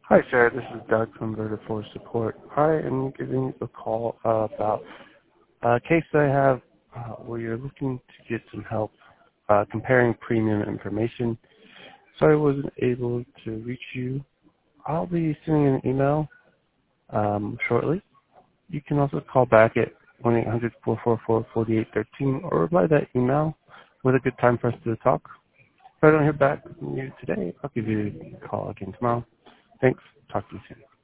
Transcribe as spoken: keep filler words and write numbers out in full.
Hi, Sarah. This is Doug from Vertiforce Support. I am giving you a call uh, about a case I have uh, where you're looking to get some help uh, comparing premium information. Sorry I wasn't able to reach you. I'll be sending an email um, shortly. You can also call back at one eight hundred, four four four, four eight one three or reply that email with a good time for us to talk. If I don't hear back from you today, I'll give you a call again tomorrow. Thanks. Talk to you soon.